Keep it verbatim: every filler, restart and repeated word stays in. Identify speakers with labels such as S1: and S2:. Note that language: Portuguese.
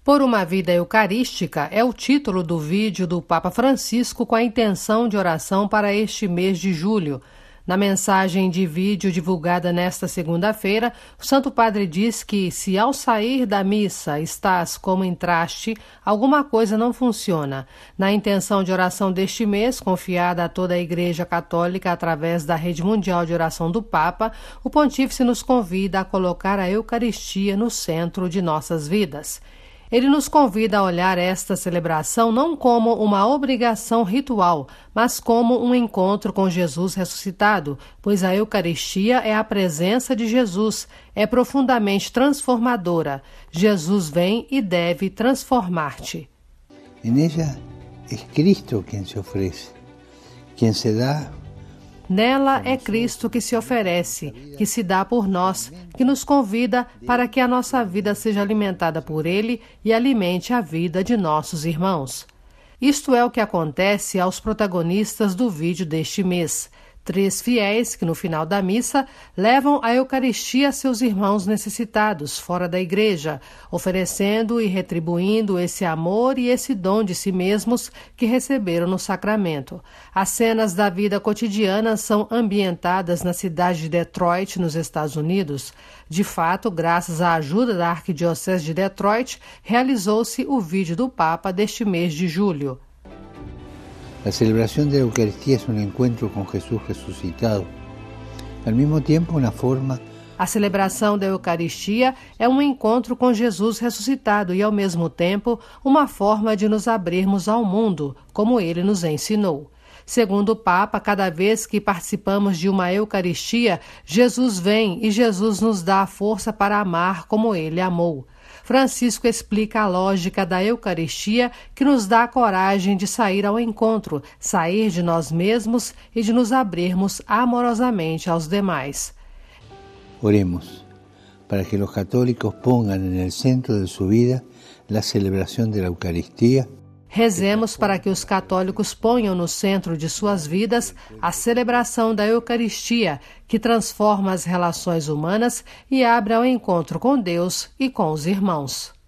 S1: Por uma vida eucarística é o título do vídeo do Papa Francisco com a intenção de oração para este mês de julho. Na mensagem de vídeo divulgada nesta segunda-feira, o Santo Padre diz que se ao sair da missa estás como entraste, alguma coisa não funciona. Na intenção de oração deste mês, confiada a toda a Igreja Católica através da Rede Mundial de Oração do Papa, o Pontífice nos convida a colocar a Eucaristia no centro de nossas vidas. Ele nos convida a olhar esta celebração não como uma obrigação ritual, mas como um encontro com Jesus ressuscitado, pois a Eucaristia é a presença de Jesus, é profundamente transformadora. Jesus vem e deve transformar-te.
S2: En ella es Cristo quien se ofrece, quien se dá.
S1: Nela é Cristo que se oferece, que se dá por nós, que nos convida para que a nossa vida seja alimentada por Ele e alimente a vida de nossos irmãos. Isto é o que acontece aos protagonistas do vídeo deste mês. Três fiéis que, no final da missa, levam a Eucaristia a seus irmãos necessitados, fora da igreja, oferecendo e retribuindo esse amor e esse dom de si mesmos que receberam no sacramento. As cenas da vida cotidiana são ambientadas na cidade de Detroit, nos Estados Unidos. De fato, graças à ajuda da Arquidiocese de Detroit, realizou-se o vídeo do Papa deste mês de julho.
S2: La celebración de la Eucaristía es un encuentro con Jesús resucitado, al mismo tiempo una forma.
S1: A celebração da Eucaristia é um encontro com Jesus ressuscitado e, ao mesmo tempo, uma forma de nos abrirmos ao mundo, como ele nos ensinou. Segundo o Papa, cada vez que participamos de uma Eucaristia, Jesus vem e Jesus nos dá a força para amar como ele amou. Francisco explica a lógica da Eucaristia que nos dá a coragem de sair ao encontro, sair de nós mesmos e de nos abrirmos amorosamente aos demais.
S2: Oremos para que los católicos pongan en el centro de su vida la celebración de la Eucaristía.
S1: Rezemos para que os católicos ponham no centro de suas vidas a celebração da Eucaristia, que transforma as relações humanas e abre ao encontro com Deus e com os irmãos.